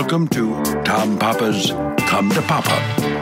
welcome to Tom Papa's Come to Papa.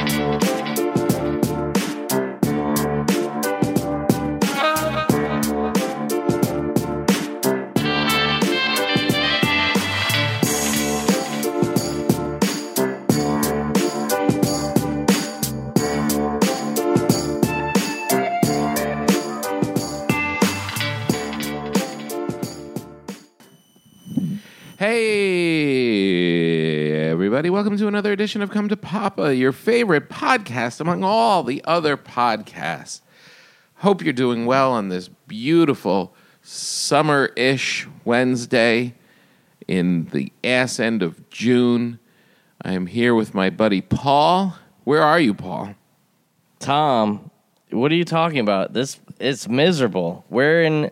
Hey, everybody. Welcome to another edition of Come to Papa, your favorite podcast among all the other podcasts. Hope you're doing well on this beautiful summer-ish Wednesday in the ass end of June. I am here with my buddy Paul. Where are you, Paul? Tom, what are you talking about? It's miserable. We're in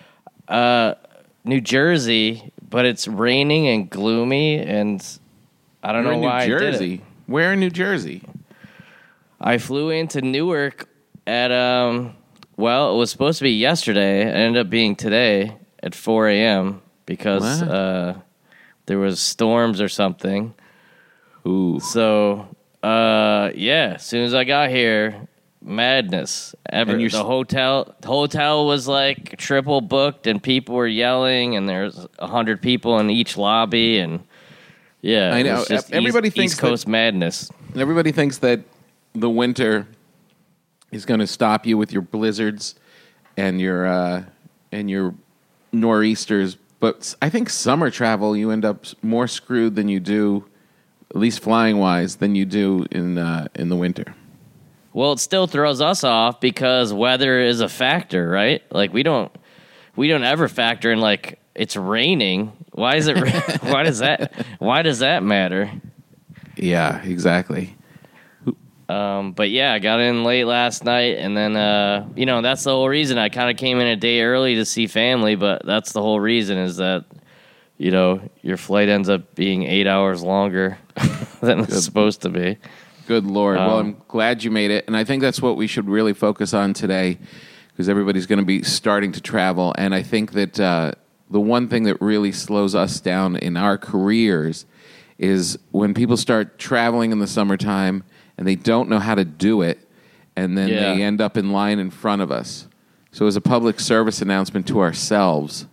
New Jersey, but it's raining and gloomy, and I don't know why I did it. Where in New Jersey? I flew into Newark at, it was supposed to be yesterday. It ended up being today at 4 a.m. because there was storms or something. Ooh. So, as soon as I got here, madness. The hotel was like triple booked, and people were yelling, and there's 100 people in each lobby, and I know. Everybody thinks East Coast madness. Everybody thinks that the winter is going to stop you with your blizzards and your nor'easters, but I think summer travel you end up more screwed than you do, at least flying wise, than you do in the winter. Well, it still throws us off because weather is a factor, right? Like we don't ever factor in like it's raining. Why is it? Why does that matter? Yeah, exactly. But I got in late last night, and then that's the whole reason I kind of came in a day early to see family. But that's the whole reason is that your flight ends up being 8 hours longer than it's supposed to be. Good Lord. Well, I'm glad you made it. And I think that's what we should really focus on today because everybody's going to be starting to travel. And I think that the one thing that really slows us down in our careers is when people start traveling in the summertime and they don't know how to do it, and then they end up in line in front of us. So as a public service announcement to ourselves,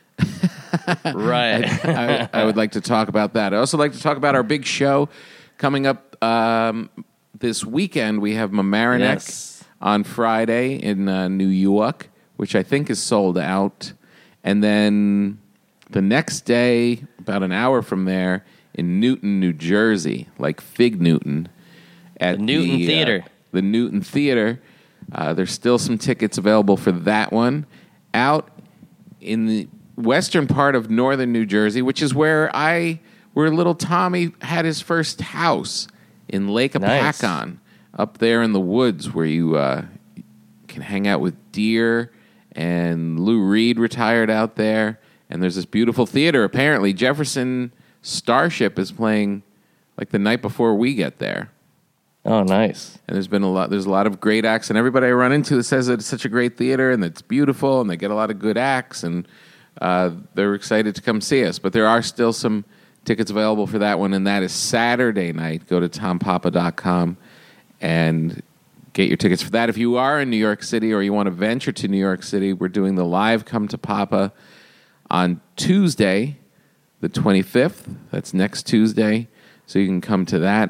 right. I would like to talk about that. I also like to talk about our big show coming up this weekend. We have Mamaroneck on Friday in New York, which I think is sold out. And then the next day, about an hour from there, in Newton, New Jersey, like Fig Newton. At the Newton Theater. The Newton Theater. There's still some tickets available for that one. Out in the western part of northern New Jersey, which is where little Tommy had his first house in Lake Apacon, up there in the woods where you can hang out with deer, and Lou Reed retired out there, and there's this beautiful theater. Apparently, Jefferson Starship is playing like the night before we get there. Oh, nice. And there's a lot of great acts, and everybody I run into says that it's such a great theater, and it's beautiful, and they get a lot of good acts, and they're excited to come see us. But there are still some tickets available for that one, and that is Saturday night. Go to tompapa.com and get your tickets for that. If you are in New York City or you want to venture to New York City, we're doing the live Come to Papa on Tuesday, the 25th. That's next Tuesday, so you can come to that.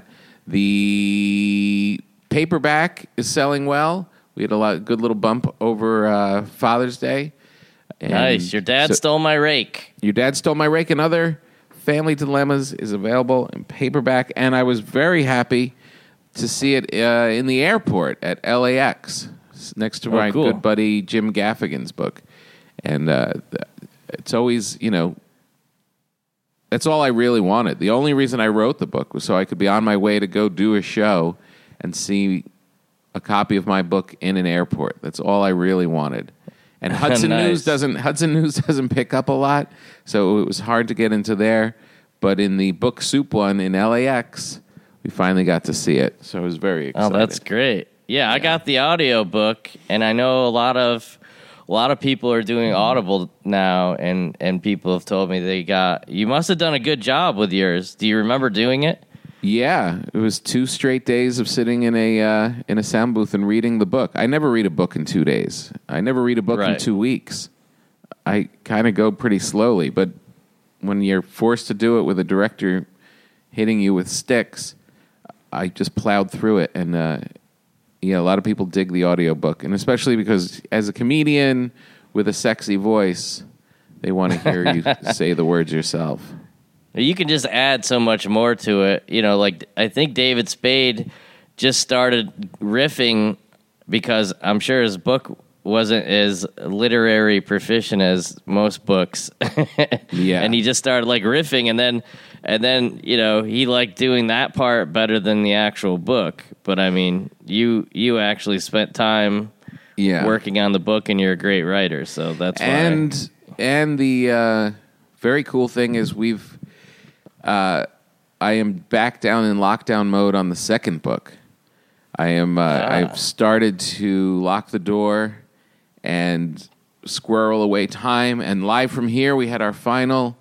The paperback is selling well. We had a good little bump over Father's Day. And nice. Your dad stole my rake. Your dad stole my rake, and other Family Dilemmas is available in paperback, and I was very happy to see it in the airport at LAX next to my good buddy Jim Gaffigan's book. And it's always, that's all I really wanted. The only reason I wrote the book was so I could be on my way to go do a show and see a copy of my book in an airport. That's all I really wanted. And Hudson News doesn't pick up a lot, so it was hard to get into there. But in the Book Soup one in LAX, we finally got to see it. So I was very excited. Oh, that's great. Yeah, I got the audio book, and I know a lot of a lot of people are doing Audible now, and people have told me you must have done a good job with yours. Do you remember doing it? Yeah, it was 2 straight days of sitting in a sound booth and reading the book. I never read a book in 2 days. I never read a book in Right. 2 weeks. I kind of go pretty slowly, but when you're forced to do it with a director hitting you with sticks, I just plowed through it. And a lot of people dig the audiobook, and especially because as a comedian with a sexy voice, they want to hear you say the words yourself. You can just add so much more to it. Like I think David Spade just started riffing because I'm sure his book wasn't as literary proficient as most books. Yeah. And he just started like riffing, and then he liked doing that part better than the actual book. But I mean, you actually spent time working on the book, and you're a great writer, so that's why. And the very cool thing is I am back down in lockdown mode on the second book. I've started to lock the door and squirrel away time. And live from here, we had our final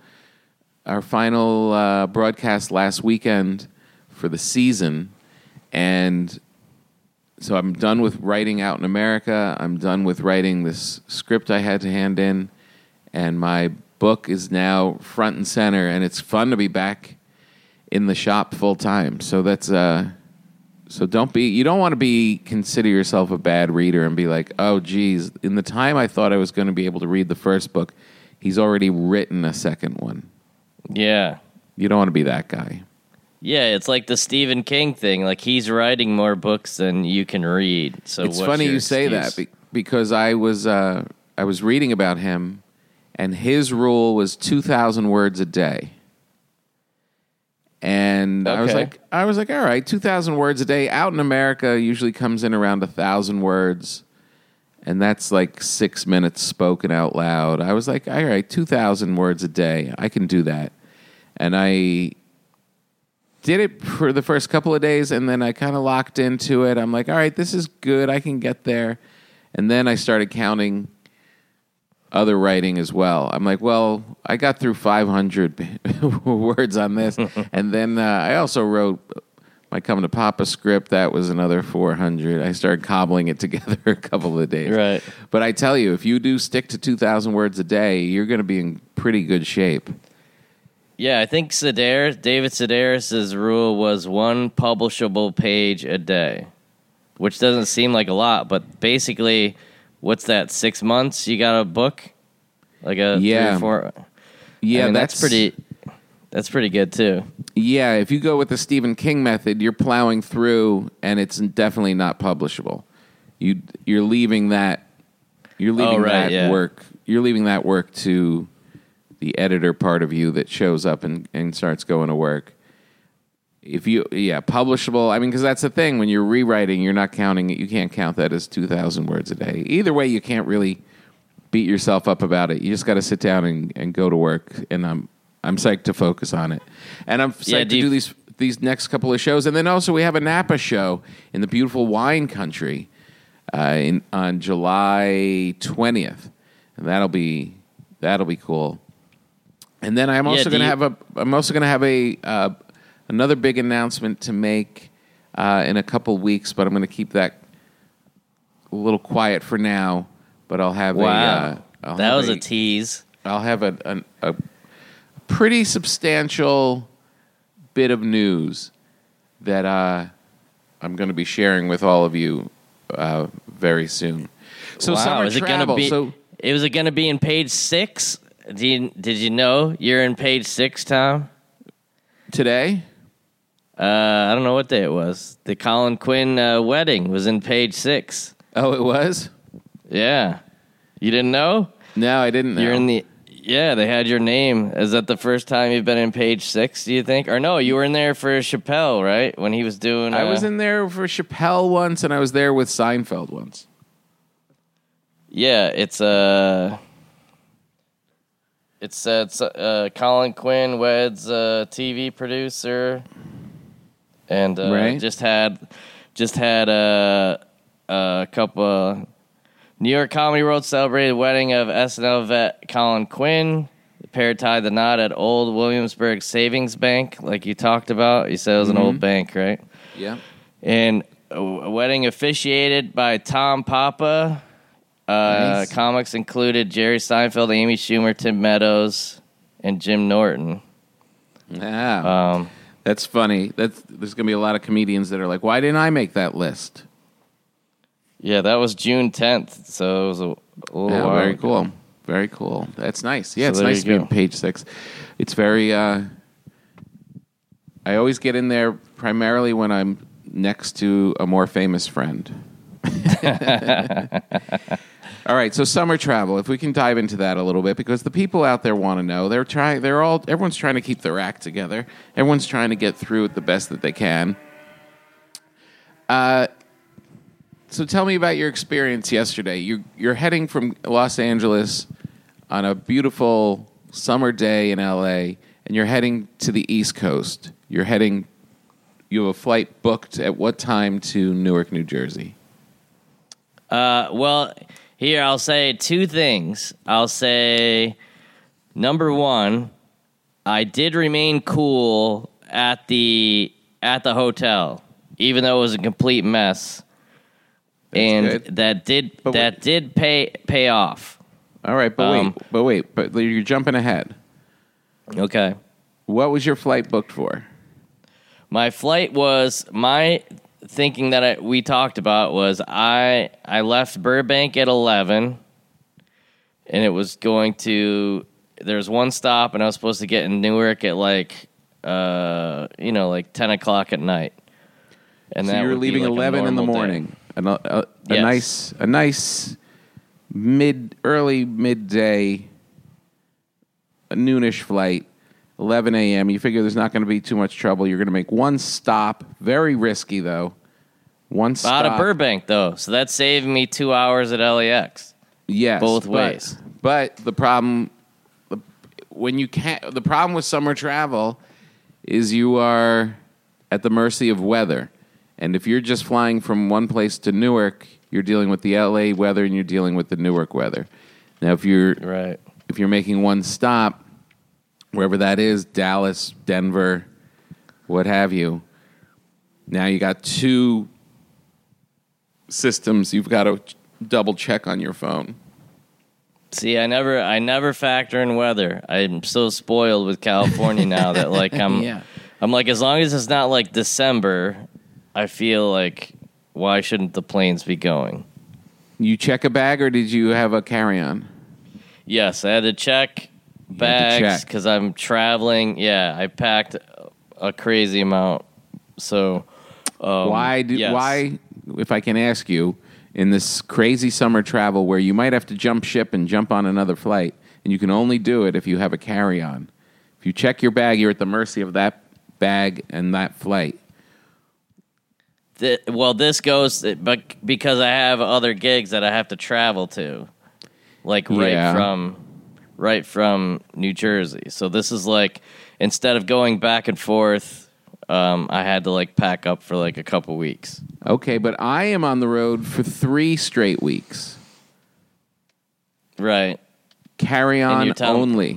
broadcast last weekend for the season. And so I'm done with writing Out in America. I'm done with writing this script I had to hand in. And my book is now front and center. And it's fun to be back in the shop full time. So that's... So you don't want to consider yourself a bad reader and be like, oh, geez, in the time I thought I was going to be able to read the first book, he's already written a second one. Yeah. You don't want to be that guy. Yeah, it's like the Stephen King thing. Like, he's writing more books than you can read. So it's funny you say that because I was reading about him, and his rule was 2,000 words a day. And Okay. I was like, all right, 2,000 words a day. Out in America usually comes in around 1,000 words, and that's like 6 minutes spoken out loud. I was like, all right, 2,000 words a day. I can do that. And I did it for the first couple of days, and then I kind of locked into it. I'm like, all right, this is good. I can get there. And then I started counting other writing as well. I'm like, well, I got through 500 words on this. And then I also wrote my Come to Papa script. That was another 400. I started cobbling it together a couple of days. Right. But I tell you, if you do stick to 2,000 words a day, you're going to be in pretty good shape. Yeah, I think David Sedaris' rule was 1 publishable page a day, which doesn't seem like a lot, but basically... What's that? 6 months? You got a book, like a 3 or 4. Yeah, I mean, that's pretty good too. Yeah, if you go with the Stephen King method, you're plowing through, and it's definitely not publishable. You're leaving that. Work. You're leaving that work to the editor part of you that shows up and starts going to work. Publishable. I mean, because that's the thing. When you're rewriting, you're not counting it. You can't count that as 2,000 words a day. Either way, you can't really beat yourself up about it. You just got to sit down and go to work. And I'm psyched to focus on it. And I'm psyched to do these next couple of shows. And then also we have a Napa show in the beautiful wine country on July 20th, and that'll be cool. And then I'm also going to have another big announcement to make in a couple weeks, but I'm going to keep that a little quiet for now. But I'll have a tease. I'll have a pretty substantial bit of news that I'm going to be sharing with all of you very soon. So summer is travel. Was it going to be in page 6? Did you know you're in page 6, Tom? Today? I don't know what day it was. The Colin Quinn wedding was in page 6. Oh, it was? Yeah. You didn't know? No, I didn't know. They had your name. Is that the first time you've been in page 6, do you think? Or no, you were in there for Chappelle, right? When he was doing... I was in there for Chappelle once, and I was there with Seinfeld once. Yeah, it said Colin Quinn weds TV producer, and right. just had a couple New York Comedy World celebrated the wedding of SNL vet Colin Quinn. The pair tied the knot at Old Williamsburg Savings Bank, like you talked about. You said it was an old bank, right? Yeah. And a wedding officiated by Tom Papa. Nice. Comics included Jerry Seinfeld, Amy Schumer, Tim Meadows, and Jim Norton. Yeah. That's funny. There's going to be a lot of comedians that are like, why didn't I make that list? Yeah, that was June 10th, so it was a little while. Very cool. Very cool. That's nice. Yeah, So it's there nice you to be go. on page 6. It's very, I always get in there primarily when I'm next to a more famous friend. All right, so summer travel. If we can dive into that a little bit, because the people out there want to know. Everyone's trying to keep their act together. Everyone's trying to get through it the best that they can. So tell me about your experience yesterday. You're heading from Los Angeles on a beautiful summer day in LA, and you're heading to the East Coast. You have a flight booked at what time to Newark, New Jersey? Well, here I'll say two things. I'll say, number one, I did remain cool at the hotel, even though it was a complete mess. That's good. that did pay off. All right, but you're jumping ahead. Okay. What was your flight booked for? My flight was thinking that we talked about was I left Burbank at 11, and it was going to. There's one stop, and I was supposed to get in Newark at like 10 o'clock at night. And So that you were would be leaving like a 11 in the normal day. morning. A Yes. nice early midday, a noonish flight, 11 a.m. You figure there's not going to be too much trouble. You're going to make one stop, very risky though. One stop Out of Burbank though, so that saved me 2 hours at LAX. Yes, both ways. But the problem, the problem with summer travel is you are at the mercy of weather. And if you're just flying from one place to Newark, you're dealing with the LA weather and you're dealing with the Newark weather. Now, if you're making one stop, wherever that is, Dallas, Denver, what have you, now you got two systems you've got to double check on your phone. See, I never factor in weather. I'm so spoiled with California now that like I'm like, as long as it's not like December, I feel like, why shouldn't the planes be going? You check a bag, or did you have a carry-on? Yes, I had to check bags because I'm traveling. Yeah, I packed a crazy amount. So why, if I can ask you, in this crazy summer travel where you might have to jump ship and jump on another flight, and you can only do it if you have a carry-on. If you check your bag, you're at the mercy of that bag and that flight. This goes because I have other gigs that I have to travel to, like right from New Jersey. So this is like, instead of going back and forth, I had to like pack up for like a couple weeks. Okay, but I am on the road for 3 straight weeks. Right. Carry on only.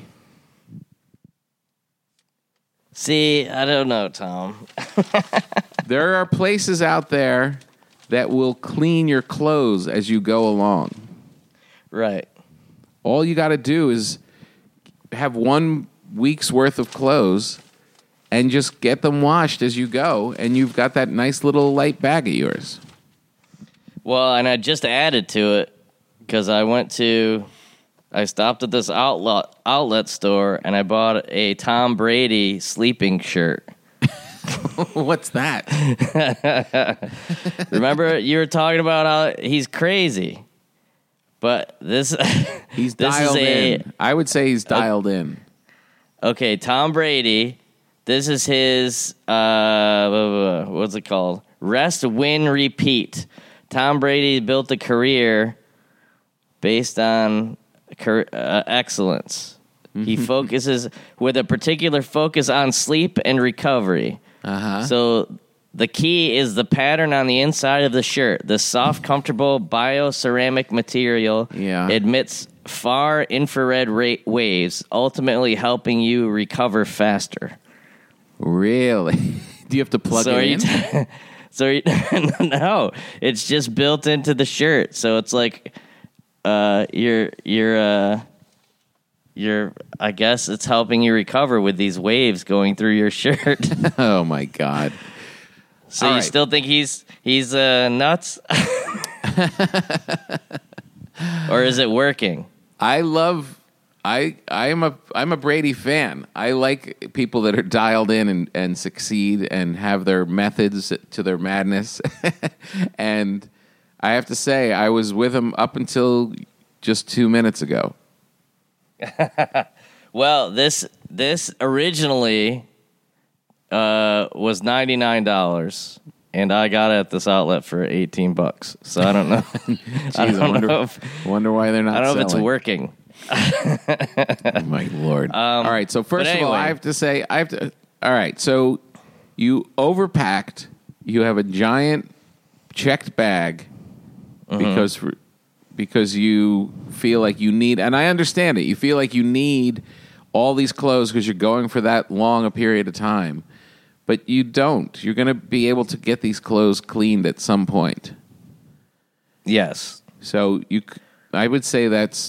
See, I don't know, Tom. There are places out there that will clean your clothes as you go along. Right. All you got to do is have 1 week's worth of clothes and just get them washed as you go, and you've got that nice little light bag of yours. Well, and I just added to it because I stopped at this outlet store and I bought a Tom Brady sleeping shirt. What's that? Remember, you were talking about how he's crazy, but he's dialed in. I would say he's dialed in. Okay, Tom Brady. This is his what's it called? Rest, win, repeat. Tom Brady built a career based on excellence. He focuses with a particular focus on sleep and recovery. Uh-huh. So The key is the pattern on the inside of the shirt. The soft, comfortable bioceramic material emits far infrared waves, ultimately helping you recover faster. Really? Do you have to plug it in? No, it's just built into the shirt. So it's like you're I guess it's helping you recover with these waves going through your shirt. Oh my God. So you still think he's nuts? Or is it working? I'm a Brady fan. I like people that are dialed in and succeed and have their methods to their madness. And I have to say, I was with him up until just 2 minutes ago. Well, this originally was $99, and I got it at this outlet for $18. So I don't know. Jeez, I wonder why they're not. I don't know selling. if it's working. Oh, my Lord! All right. So first of all, I have to say, All right. So you overpacked. You have a giant checked bag because you feel like you need, and I understand it. You feel like you need all these clothes because you're going for that long a period of time. But you don't. You're going to be able to get these clothes cleaned at some point. Yes. So I would say that's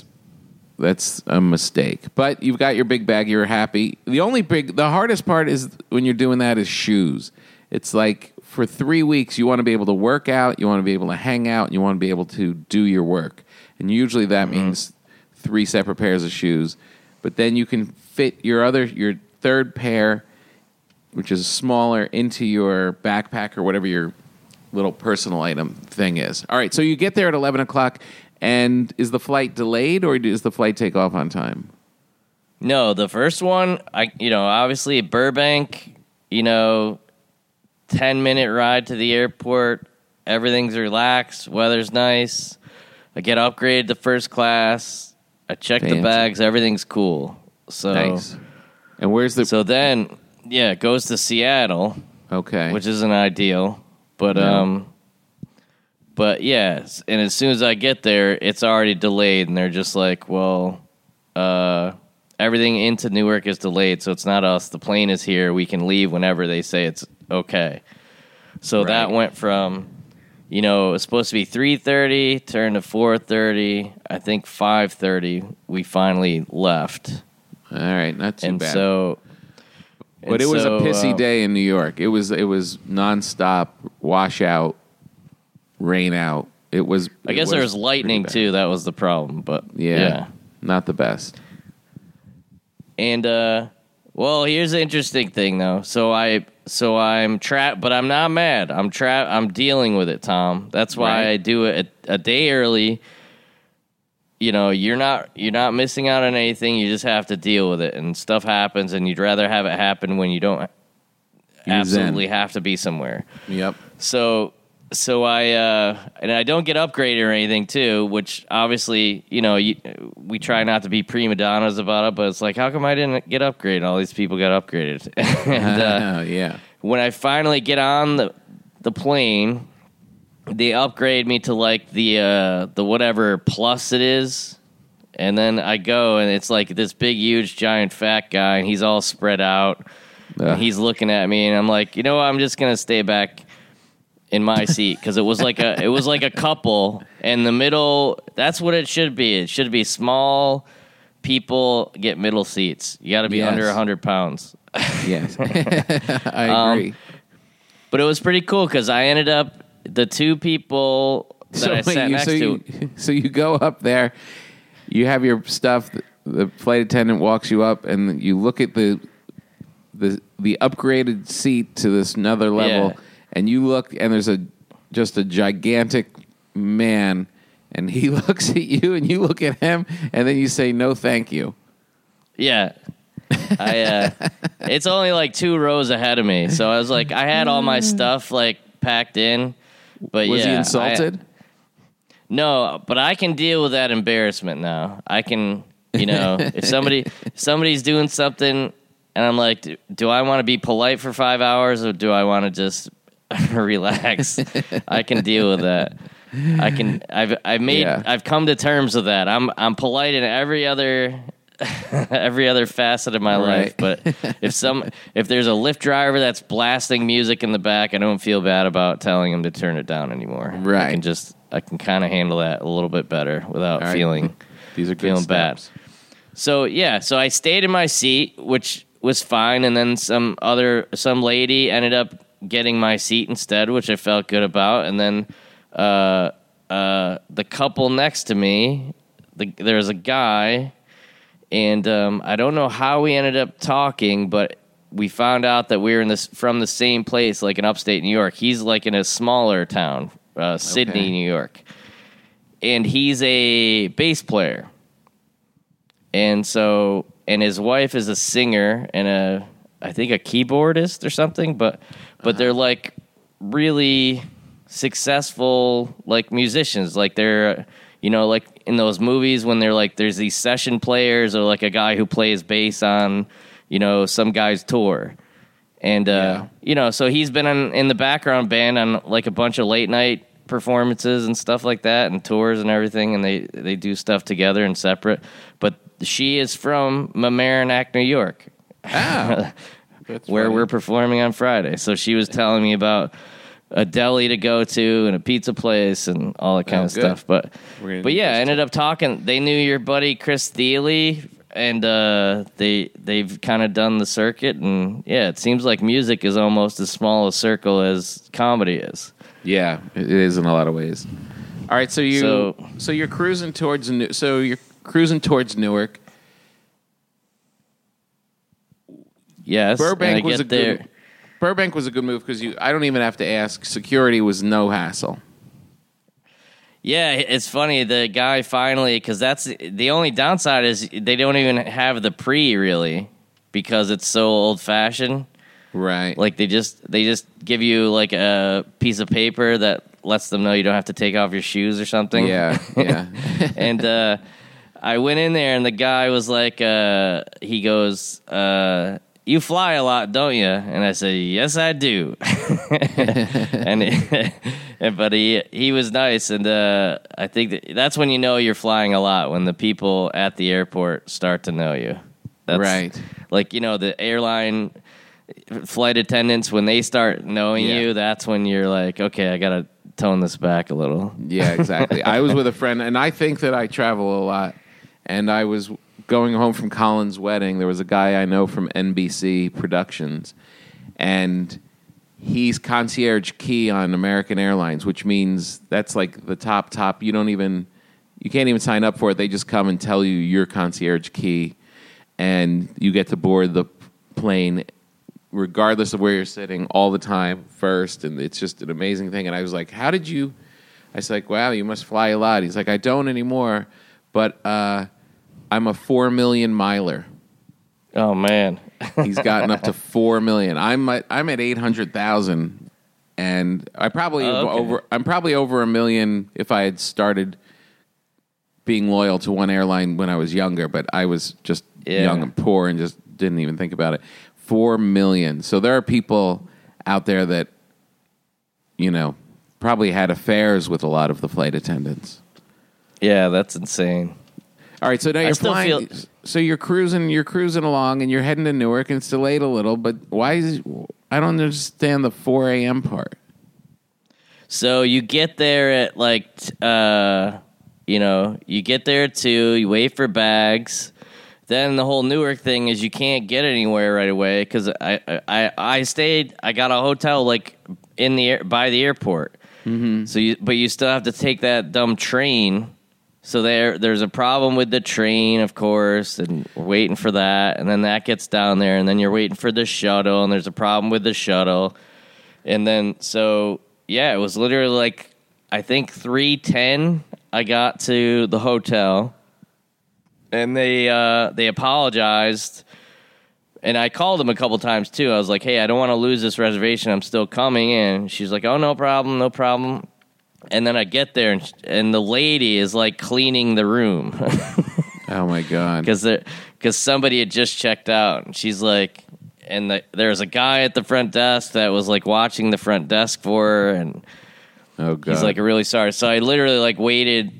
a mistake. But you've got your big bag. You're happy. The hardest part is when you're doing that is shoes. It's like for 3 weeks you want to be able to work out, you want to be able to hang out, and you want to be able to do your work. And usually that means 3 separate pairs of shoes. But then you can fit your third pair, which is smaller, into your backpack or whatever your little personal item thing is. All right, so you get there at 11 o'clock, and is the flight delayed, or does the flight take off on time? No, the first one, obviously Burbank, 10-minute ride to the airport. Everything's relaxed. Weather's nice. I get upgraded to first class. I check the bags. Everything's cool. So nice. And where's the... So then... Yeah, it goes to Seattle. Okay. Which isn't ideal. But, but yeah. And as soon as I get there, it's already delayed. And they're just like, well, everything into Newark is delayed, so it's not us. The plane is here. We can leave whenever they say it's okay. So that went from, it was supposed to be 3:30, turned to 4:30. I think 5:30 we finally left. All right, not too bad. But it was a pissy day in New York. It was nonstop washout, rain out. I guess there was lightning too. That was the problem. But yeah, not the best. And well, here's the interesting thing though. So I'm trapped, but I'm not mad. I'm trapped. I'm dealing with it, Tom. That's why I do it a day early. You're not missing out on anything. You just have to deal with it, and stuff happens, and you'd rather have it happen when you don't absolutely have to be somewhere. Yep. So I don't get upgraded or anything too, which obviously, we try not to be prima donnas about it, but it's like, how come I didn't get upgraded? All these people got upgraded. And, yeah. When I finally get on the plane, they upgrade me to like the whatever plus it is, and then I go and it's like this big, huge, giant, fat guy, and he's all spread out. And he's looking at me, and I'm like, I'm just gonna stay back in my seat because it was like a couple in the middle. That's what it should be. It should be small people get middle seats. You got to be under 100 pounds. Yes, I agree. But it was pretty cool because I ended up. The two people that I sat next to. So you go up there, you have your stuff. The flight attendant walks you up, and you look at the upgraded seat to this another level, and you look, and there's just a gigantic man, and he looks at you, and you look at him, and then you say no, thank you. Yeah. It's only like 2 rows ahead of me, so I was like, I had all my stuff like packed in. But was he insulted? No, but I can deal with that embarrassment now. I can, if somebody's doing something, and I'm like, do I want to be polite for 5 hours, or do I want to just relax. I can deal with that. I've come to terms with that. I'm polite in every other facet of my life, but if there's a Lyft driver that's blasting music in the back, I don't feel bad about telling him to turn it down anymore. Right. I can kind of handle that a little bit better without feeling these are good feeling steps. bad. So I stayed in my seat, which was fine, and then some lady ended up getting my seat instead, which I felt good about, and then the couple next to me, there's a guy, and I don't know how we ended up talking, but we found out that we were from the same place, like in upstate New York. He's like in a smaller town, Sydney, New York, and he's a bass player, and his wife is a singer and I think a keyboardist or something, but they're like really successful like musicians, like they're like in those movies when they're like there's these session players or like a guy who plays bass on some guy's tour, and so he's been in the background band on like a bunch of late night performances and stuff like that and tours and everything, and they do stuff together and separate, but she is from Mamaroneck, New York. Where we're performing on Friday. So she was telling me about a deli to go to and a pizza place and all that kind of stuff. But yeah, I ended up talking. They knew your buddy Chris Thiele, and they've kind of done the circuit. And yeah, it seems like music is almost as small a circle as comedy is. Yeah, it is in a lot of ways. All right, so you're cruising towards Newark. Yes, Burbank was a good move because I don't even have to ask. Security was no hassle. Yeah, it's funny. The guy finally, because that's the only downside is they don't even have the really because it's so old fashioned. Right. Like they just give you like a piece of paper that lets them know you don't have to take off your shoes or something. Yeah. And I went in there and the guy was like, he goes, "You fly a lot, don't you?" And I said, "Yes, I do." But he was nice, and I think that's when you know you're flying a lot, when the people at the airport start to know you. That's, right. Like, the airline flight attendants, when they start knowing you, that's when you're like, okay, I got to tone this back a little. Yeah, exactly. I was with a friend, and I think that I travel a lot, and I was going home from Colin's wedding. There was a guy I know from NBC Productions, and he's concierge key on American Airlines, which means that's like the top. You can't even sign up for it. They just come and tell you you're concierge key, and you get to board the plane regardless of where you're sitting all the time first, and it's just an amazing thing. And I was like, how did you? I was like, wow, you must fly a lot. He's like, I don't anymore, but I'm a 4 million miler. Oh man, he's gotten up to 4 million. I'm at 800,000, and I'm probably over a million if I had started being loyal to one airline when I was younger. But I was just young and poor and just didn't even think about it. 4 million. So there are people out there that probably had affairs with a lot of the flight attendants. Yeah, that's insane. All right, so now you're flying. So you're cruising along, and you're heading to Newark, and it's delayed a little. But I don't understand the 4 a.m. part. So you get there at you get there at 2. You wait for bags. Then the whole Newark thing is you can't get anywhere right away because I got a hotel like by the airport. Mm-hmm. But you still have to take that dumb train. So there's a problem with the train, of course, and we're waiting for that. And then that gets down there, and then you're waiting for the shuttle, and there's a problem with the shuttle. And then, it was literally like, I think 3:10 I got to the hotel, and they apologized. And I called them a couple times, too. I was like, hey, I don't want to lose this reservation. I'm still coming in. She's like, oh, no problem. And then I get there, and the lady is, like, cleaning the room. Oh, my God. Because somebody had just checked out. And she's like, and there was a guy at the front desk that was like watching the front desk for her, and Oh God. he's like, really sorry. So I literally like waited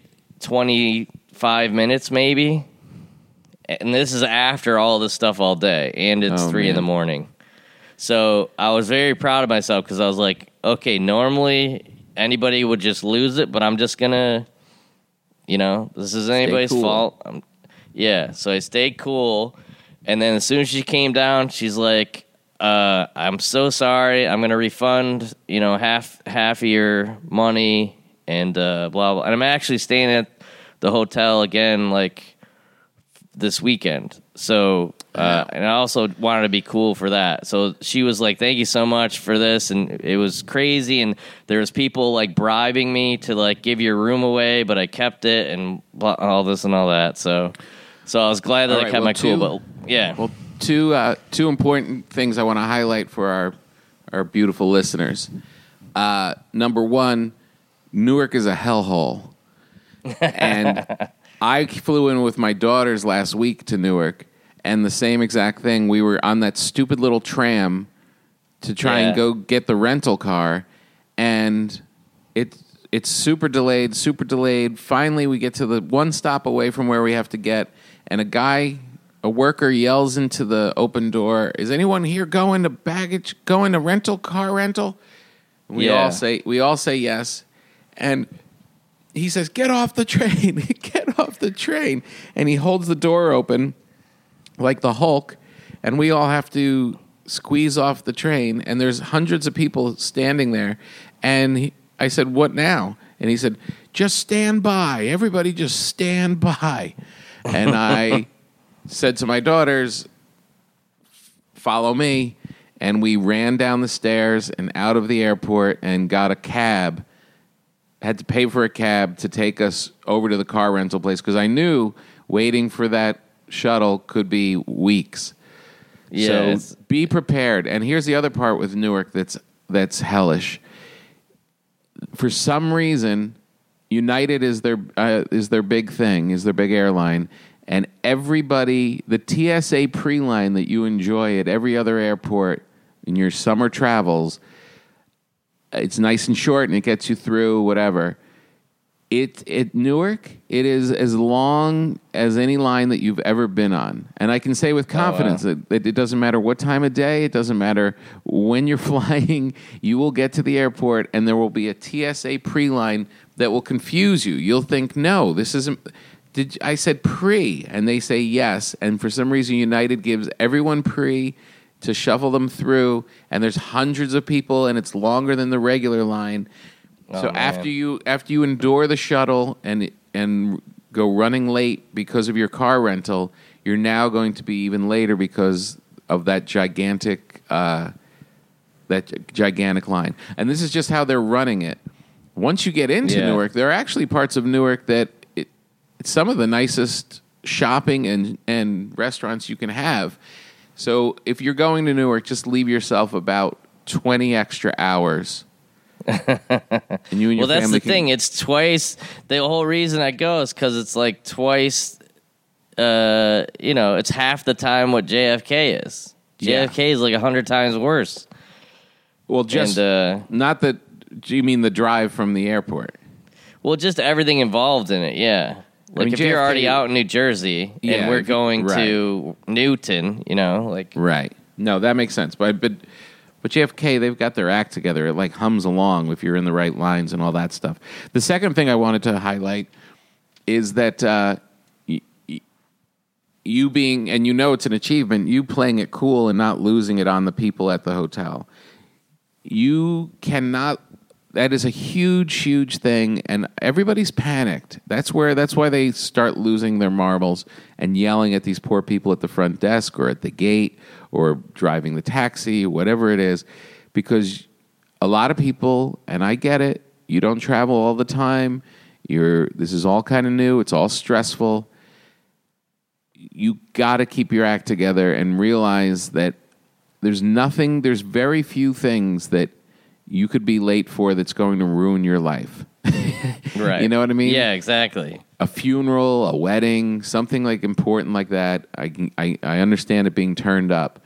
25 minutes maybe, and this is after all this stuff all day, and it's 3 in the morning. So I was very proud of myself because I was like, okay, normally anybody would just lose it, but I'm just gonna, this is anybody's fault. So I stayed cool, and then as soon as she came down, she's like, I'm so sorry. I'm gonna refund, half of your money and blah blah. And I'm actually staying at the hotel again, like this weekend. So, and I also wanted to be cool for that. So she was like, thank you so much for this. And it was crazy. And there was people like bribing me to like give your room away, but I kept it and all this and all that. So I was glad that I kept my cool. But yeah. Well, two important things I want to highlight for our beautiful listeners. Number one, Newark is a hellhole. And I flew in with my daughters last week to Newark, and the same exact thing. We were on that stupid little tram to try and go get the rental car, and it's super delayed. Finally, we get to the one stop away from where we have to get, and a worker yells into the open door, "Is anyone here going to rental car rental?" And we all say yes, and he says, "Get off the train, get off the train." And he holds the door open like the Hulk, and we all have to squeeze off the train, and there's hundreds of people standing there. And I said, "What now?" And he said, "Just stand by. Everybody just stand by." And I said to my daughters, "Follow me." And we ran down the stairs and out of the airport and got a cab. Had to pay for a cab to take us over to the car rental place because I knew waiting for that shuttle could be weeks. Yes. So be prepared. And here's the other part with Newark that's hellish. For some reason, United is their big thing, is their big airline, and everybody, the TSA pre-line that you enjoy at every other airport in your summer travels, it's nice and short, and it gets you through whatever. At Newark, it is as long as any line that you've ever been on. And I can say with confidence that it doesn't matter what time of day, it doesn't matter when you're flying, you will get to the airport, and there will be a TSA pre-line that will confuse you. You'll think, no, this isn't... I said pre, and they say yes. And for some reason, United gives everyone pre to shuffle them through, and there's hundreds of people, and it's longer than the regular line. So after you endure the shuttle and go running late because of your car rental, you're now going to be even later because of that gigantic line. And this is just how they're running it. Once you get into Newark, there are actually parts of Newark that it's some of the nicest shopping and restaurants you can have. So if you're going to Newark, just leave yourself about 20 extra hours. And you and your that's family the thing. It's twice. The whole reason I go is because it's like twice. It's half the time what JFK is. JFK is like 100 times worse. Well, just not that. You mean the drive from the airport? Well, just everything involved in it. Yeah. Like if you're already out in New Jersey and we're going to Newton, Right. No, that makes sense. But JFK, they've got their act together. It like hums along if you're in the right lines and all that stuff. The second thing I wanted to highlight is that you being, and it's an achievement, you playing it cool and not losing it on the people at the hotel. You cannot... That is a huge, huge thing, and everybody's panicked. That's why they start losing their marbles and yelling at these poor people at the front desk or at the gate or driving the taxi, whatever it is, because a lot of people, and I get it, you don't travel all the time. This is all kind of new. It's all stressful. You got to keep your act together and realize that there's very few things that you could be late for that's going to ruin your life. Right. You know what I mean? Yeah, exactly. A funeral, a wedding, something like important like that. I understand it being turned up,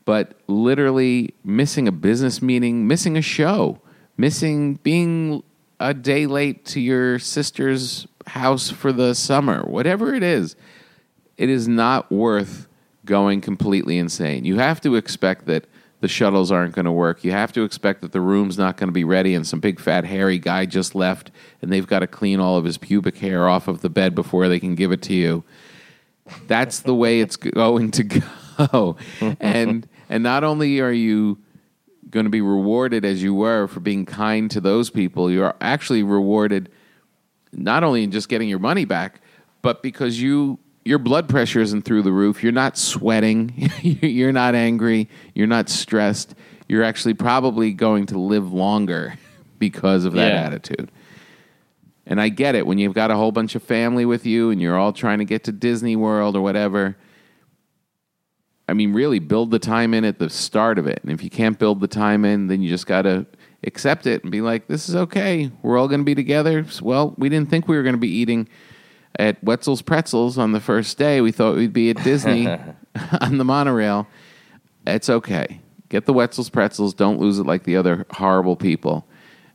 but literally missing a business meeting, missing a show, missing being a day late to your sister's house for the summer, whatever it is not worth going completely insane. You have to expect that the shuttles aren't going to work. You have to expect that the room's not going to be ready and some big fat hairy guy just left and they've got to clean all of his pubic hair off of the bed before they can give it to you. That's the way it's going to go. And not only are you going to be rewarded as you were for being kind to those people, you're actually rewarded not only in just getting your money back, but because your blood pressure isn't through the roof. You're not sweating. You're not angry. You're not stressed. You're actually probably going to live longer because of that attitude. And I get it. When you've got a whole bunch of family with you and you're all trying to get to Disney World or whatever, I mean, really build the time in at the start of it. And if you can't build the time in, then you just got to accept it and be like, this is okay. We're all going to be together. Well, we didn't think we were going to be eating at Wetzel's Pretzels on the first day. We thought we'd be at Disney on the monorail. It's okay. Get the Wetzel's Pretzels. Don't lose it like the other horrible people.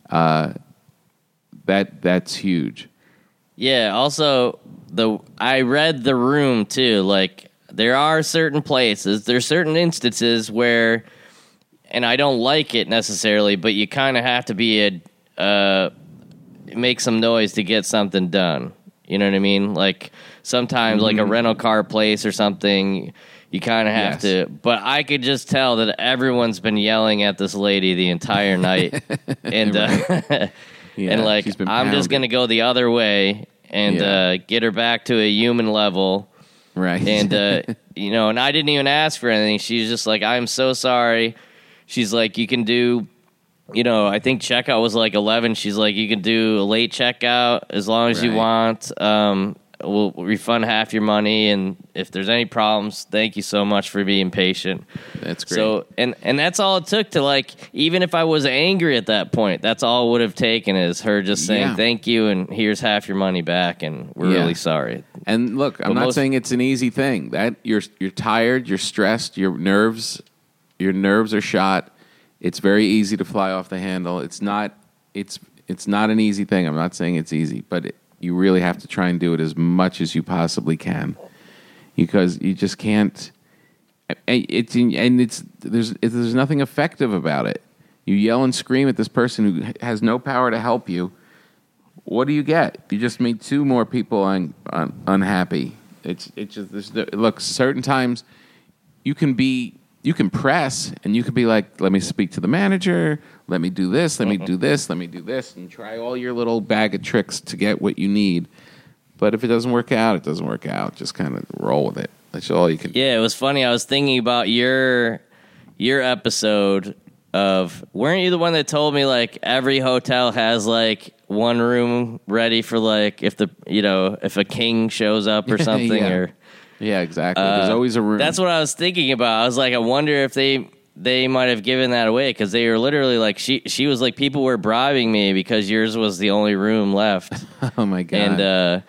That's huge. Yeah. Also, I read The Room too. Like, there are certain places, there's certain instances where, and I don't like it necessarily, but you kind of have to be make some noise to get something done. You know what I mean? Like sometimes, like a rental car place or something, you kind of have to. But I could just tell that everyone's been yelling at this lady the entire night, and and like I'm just gonna go the other way and get her back to a human level. Right. And, and I didn't even ask for anything. She's just like, I'm so sorry. She's like, you can do, I think checkout was like 11. She's like, you can do a late checkout as long as you want. We'll refund half your money. And if there's any problems, thank you so much for being patient. That's great. So, and that's all it took to, like, even if I was angry at that point, that's all it would have taken is her just saying thank you and here's half your money back and we're really sorry. And look, I'm not saying it's an easy thing. That you're tired, you're stressed, your nerves are shot. It's very easy to fly off the handle. It's not an easy thing. I'm not saying it's easy, but you really have to try and do it as much as you possibly can, because you just can't. There's nothing effective about it. You yell and scream at this person who has no power to help you. What do you get? You just made two more people unhappy. Look, certain times you can press and you can be like, let me speak to the manager. Let me do this, let me do this, let me do this, and try all your little bag of tricks to get what you need. But if it doesn't work out, it doesn't work out. Just kind of roll with it. That's all you can do. Yeah, it was funny. I was thinking about your episode of, weren't you the one that told me, like, every hotel has, like, one room ready for, like, if a king shows up or something? Yeah, exactly. There's always a room. That's what I was thinking about. I was like, I wonder if they might have given that away, because they were literally like, she was like, people were bribing me because yours was the only room left. Oh my god!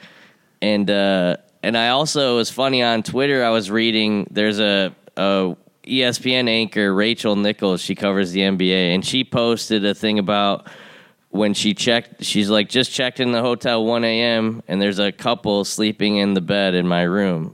And I also, it was funny, on Twitter I was reading, there's a ESPN anchor, Rachel Nichols, she covers the NBA, and she posted a thing about when she's like, just checked in the hotel 1 a.m. and there's a couple sleeping in the bed in my room.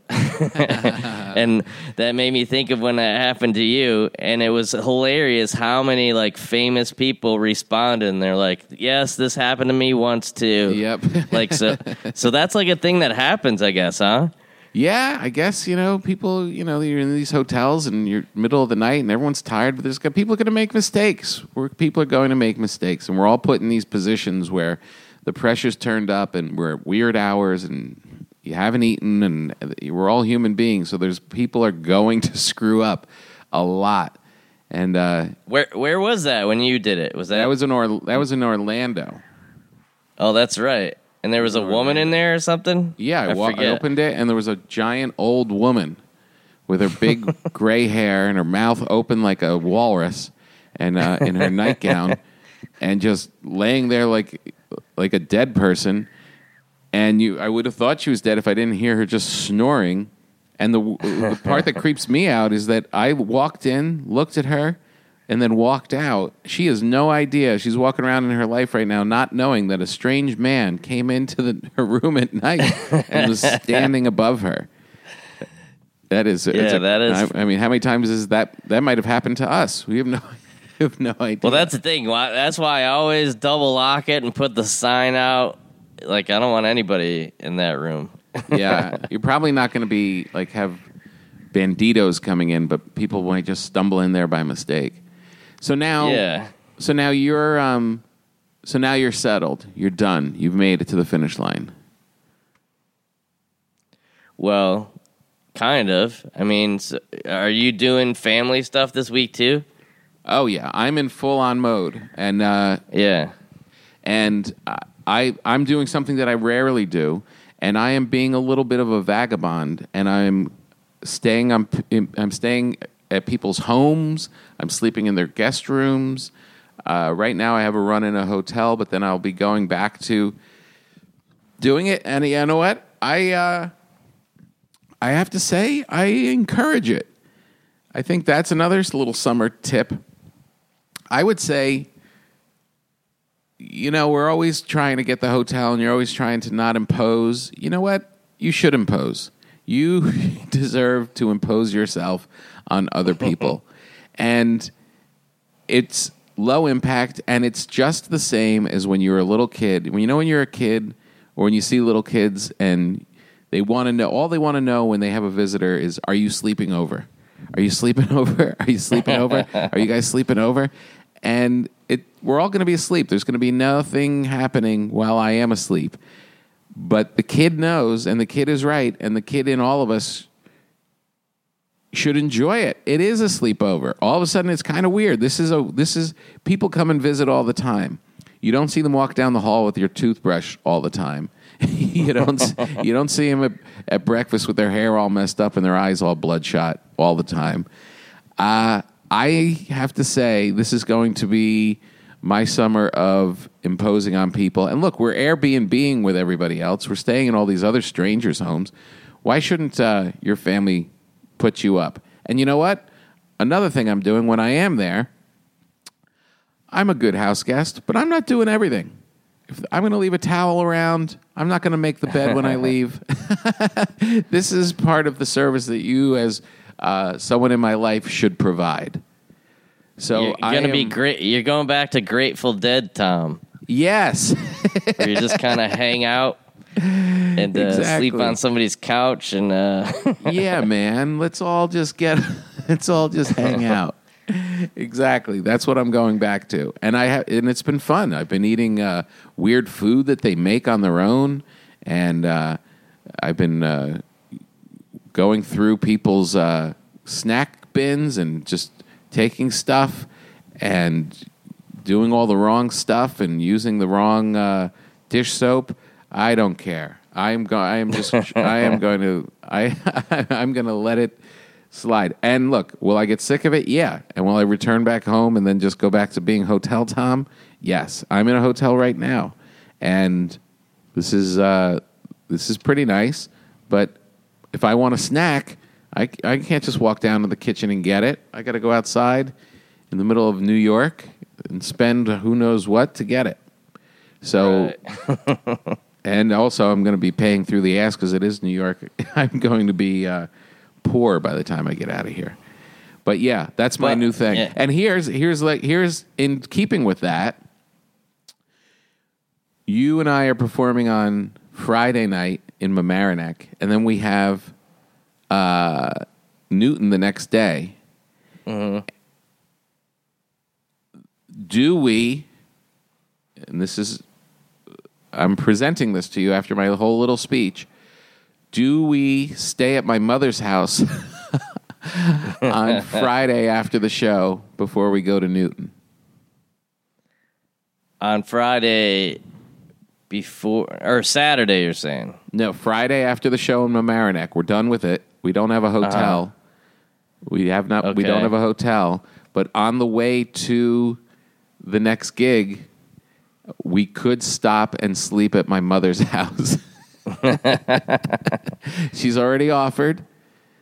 And that made me think of when that happened to you. And it was hilarious how many, like, famous people responded, and they're like, yes, this happened to me once too. Yep. Like, so that's like a thing that happens, I guess, huh? Yeah, I guess, people, you're in these hotels and you're middle of the night and everyone's tired, but people are going to make mistakes. People are going to make mistakes, and we're all put in these positions where the pressure's turned up and we're at weird hours and you haven't eaten, and we're all human beings, so people are going to screw up a lot. And where was that when you did it? That was in Orlando. Oh, that's right. And there was a woman in there or something? Yeah, I opened it, and there was a giant old woman with her big gray hair and her mouth open like a walrus, and in her nightgown, and just laying there like a dead person. And I would have thought she was dead if I didn't hear her just snoring. And the part that creeps me out is that I walked in, looked at her, and then walked out. She has no idea. She's walking around in her life right now not knowing that a strange man came into her room at night and was standing above her. That is... that is... I mean, how many times is that? That might have happened to us. We have no idea. Well, that's the thing. That's why I always double lock it and put the sign out. Like, I don't want anybody in that room. Yeah, you're probably not going to be like have banditos coming in, but people might just stumble in there by mistake. So now, you're settled. You're done. You've made it to the finish line. Well, kind of. I mean, are you doing family stuff this week too? Oh yeah, I'm in full on mode, and and I'm doing something that I rarely do. And I am being a little bit of a vagabond, and I'm staying at people's homes. I'm sleeping in their guest rooms. Right now, I have a run in a hotel, but then I'll be going back to doing it. And you know what? I have to say, I encourage it. I think that's another little summer tip. I would say, we're always trying to get the hotel, and you're always trying to not impose. You know what? You should impose. You deserve to impose yourself on other people. And it's low impact, and it's just the same as when you were a little kid. When you're a kid, or when you see little kids, and they want to know, all they want to know when they have a visitor is, are you sleeping over? Are you sleeping over? Are you sleeping over? Are you guys sleeping over? And we're all going to be asleep. There's going to be nothing happening while I am asleep. But the kid knows, and the kid is right, and the kid in all of us should enjoy it. It is a sleepover. All of a sudden, it's kind of weird. This is people come and visit all the time. You don't see them walk down the hall with your toothbrush all the time. you don't see them at breakfast with their hair all messed up and their eyes all bloodshot all the time. I have to say, this is going to be my summer of imposing on people. And look, we're Airbnb-ing with everybody else. We're staying in all these other strangers' homes. Why shouldn't your family put you up? And you know what? Another thing I'm doing when I am there, I'm a good house guest, but I'm not doing everything. If I'm going to leave a towel around, I'm not going to make the bed when I leave. This is part of the service that you, as someone in my life, should provide. So you're going to be great. You're going back to Grateful Dead, Tom. Yes. Where you just kind of hang out and sleep on somebody's couch and. Yeah, man. Let's all just hang out. Exactly. That's what I'm going back to. And it's been fun. I've been eating weird food that they make on their own, and I've been going through people's snack bins and just taking stuff and doing all the wrong stuff and using the wrong dish soap. I don't care. I'm going to let it slide. And look, will I get sick of it? Yeah. And will I return back home and then just go back to being Hotel Tom? Yes. I'm in a hotel right now, and this is pretty nice. But if I want a snack, I can't just walk down to the kitchen and get it. I got to go outside in the middle of New York and spend who knows what to get it. So, right. And also I'm going to be paying through the ass because it is New York. I'm going to be poor by the time I get out of here. But yeah, that's my new thing. Yeah. And here's in keeping with that, you and I are performing on Friday night in Mamaroneck, and then we have Newton the next day. Mm-hmm. Do we, and this is, I'm presenting this to you after my whole little speech, do we stay at my mother's house on Friday after the show before we go to Newton? On Friday before, or Saturday, you're saying? No, Friday after the show in Mamaroneck. We're done with it. We don't have a hotel. Uh-huh. We have not. Okay. We don't have a hotel. But on the way to the next gig, we could stop and sleep at my mother's house. She's already offered.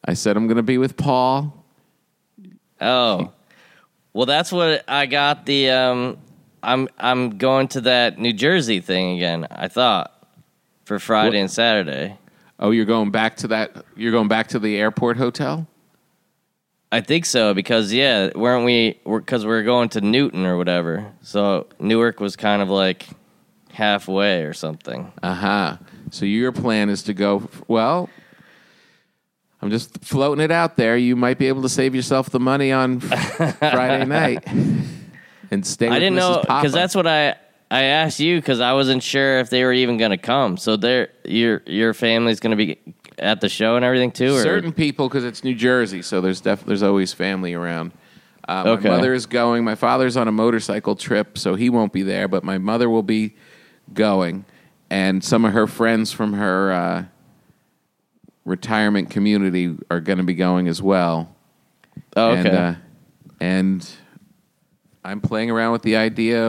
I said I'm going to be with Paul. Oh, well, that's what I got. I'm going to that New Jersey thing again. I thought for Friday and Saturday. Oh, you're going back to that? You're going back to the airport hotel? I think so because weren't we? Because we're going to Newton or whatever. So Newark was kind of like halfway or something. So your plan is to go. Well, I'm just floating it out there. You might be able to save yourself the money on Friday night and stay. I with didn't Mrs. know Papa. because that's what I asked you because I wasn't sure if they were even going to come. So your family's going to be at the show and everything too. Or? Certain people, because it's New Jersey, so there's always family around. Okay. My mother is going. My father's on a motorcycle trip, so he won't be there. But my mother will be going, and some of her friends from her retirement community are going to be going as well. Oh, okay. And I'm playing around with the idea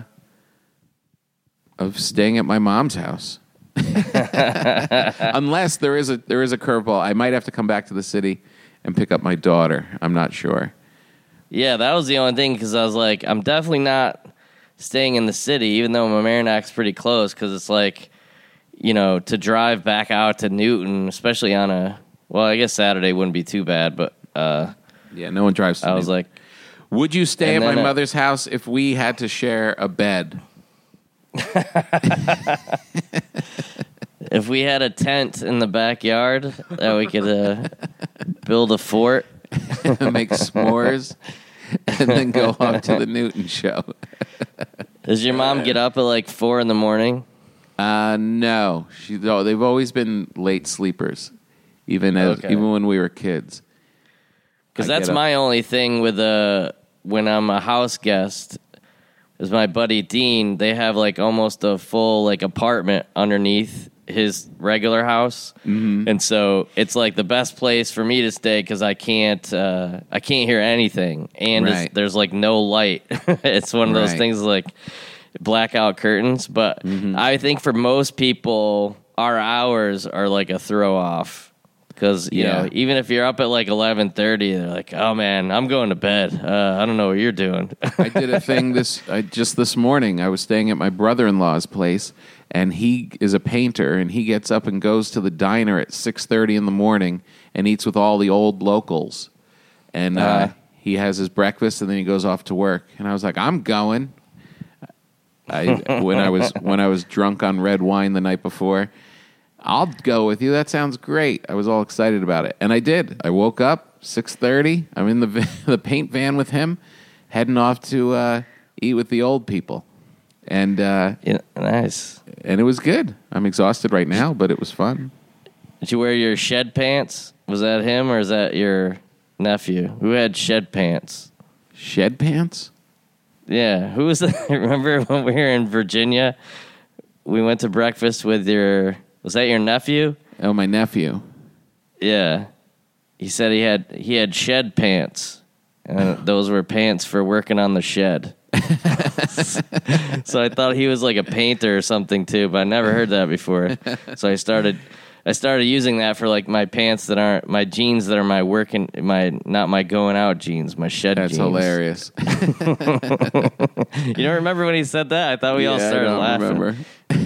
of staying at my mom's house. Unless there is a curveball. I might have to come back to the city and pick up my daughter. I'm not sure. Yeah, that was the only thing because I was like, I'm definitely not staying in the city, even though Mamaronac's pretty close because it's like, to drive back out to Newton, especially on I guess Saturday wouldn't be too bad, but yeah, no one drives to I was Newton. like, would you stay at and my then, mother's house if we had to share a bed? if we had a tent in the backyard that we could build a fort, make s'mores, and then go off to the Newton show. Does your mom get up at like 4 a.m? No, they've always been late sleepers, even when we were kids. Because that's my only thing with when I'm a house guest. Is my buddy Dean? They have like almost a full like apartment underneath his regular house, and so it's like the best place for me to stay because I can't hear anything, and there's like no light. It's one of those things like blackout curtains. But I think for most people, our hours are like a throw off. Because, even if you're up at like 11:30, they're like, oh, man, I'm going to bed. I don't know what you're doing. I did a thing just this morning. I was staying at my brother-in-law's place, and he is a painter, and he gets up and goes to the diner at 6:30 in the morning and eats with all the old locals. And he has his breakfast, and then he goes off to work. And I was like, I'm going. When I was drunk on red wine the night before. I'll go with you. That sounds great. I was all excited about it. And I did. I woke up 6:30. I'm in the paint van with him, heading off to eat with the old people. And nice. And it was good. I'm exhausted right now, but it was fun. Did you wear your shed pants? Was that him or is that your nephew? Who had shed pants? Shed pants? Yeah. Who was that? Remember when we were in Virginia? We went to breakfast with your... Was that your nephew? Oh, my nephew. Yeah. He said he had shed pants. And those were pants for working on the shed. So I thought he was like a painter or something too, but I never heard that before. So I started using that for like my pants that aren't my jeans that are not my going out jeans, my shed jeans. That's hilarious. You don't remember when he said that? I thought we all started laughing. Remember.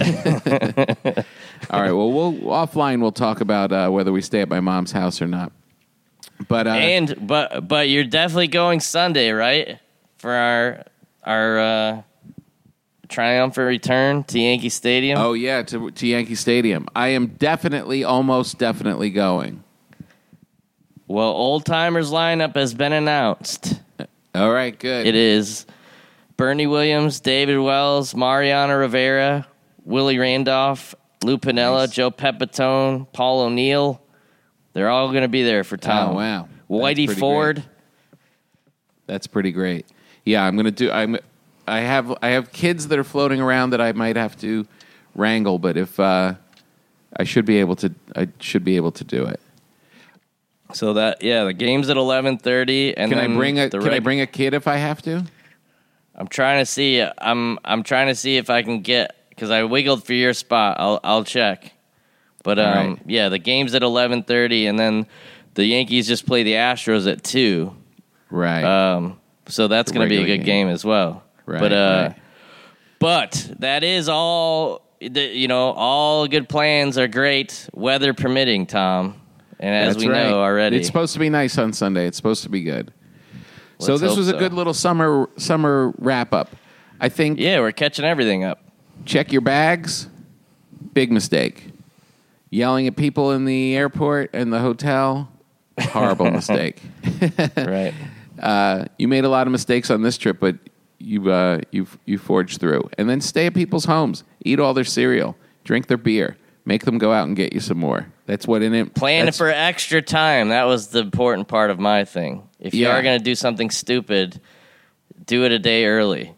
All right. Well, offline we'll talk about whether we stay at my mom's house or not. But but you're definitely going Sunday, right? For our triumphant return to Yankee Stadium. Oh yeah, to Yankee Stadium. I am almost definitely going. Well, Old Timers lineup has been announced. All right, good. It is Bernie Williams, David Wells, Mariano Rivera, Willie Randolph, Lou Piniella, nice. Joe Pepitone, Paul O'Neill. They're all going to be there for Tom. Oh, wow. Whitey Ford. Great. That's pretty great. Yeah, I'm going to I have kids that are floating around that I might have to wrangle, but if I should be able to do it. So the game's at 11:30 and can I bring a kid if I have to? I'm trying to see. I'm trying to see if I can get because I wiggled for your spot. I'll check. But right. The game's at 11:30, and then the Yankees just play the Astros at 2. Right. So that's going to be a regular good game. game as well. Right, But right. but that is all. All good plans are great, weather permitting, Tom. And as That's we right. know already, It's supposed to be nice on Sunday. It's supposed to be good. So Let's this hope was a so. good little summer wrap up. I think yeah, we're catching everything up. check your bags. Big mistake. Yelling at people in the airport and the hotel. Horrible mistake. Right. You made a lot of mistakes on this trip, but you forged through. And then stay at people's homes. Eat all their cereal. Drink their beer. Make them go out and get you some more. That's what in it. Plan that's- for extra time. That was the important part of my thing. If you Yeah. are going to do something stupid, do it a day early.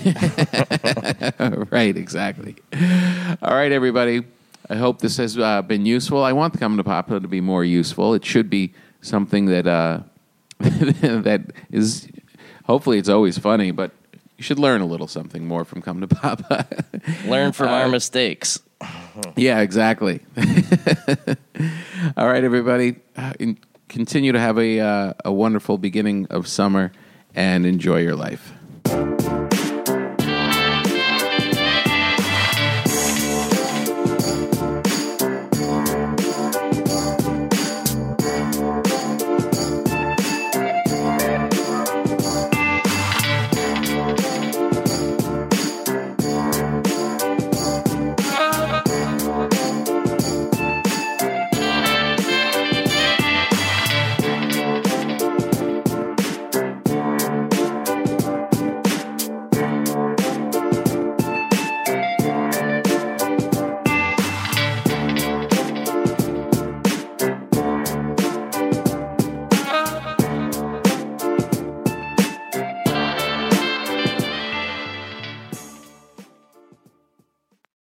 Right, exactly. All right, everybody. I hope this has been useful. I want the Come to Papa to be more useful. It should be something that that is. Hopefully, it's always funny, but you should learn a little something more from Come to Papa. Learn from our mistakes. Yeah, exactly. All right, everybody. Continue to have a wonderful beginning of summer and enjoy your life.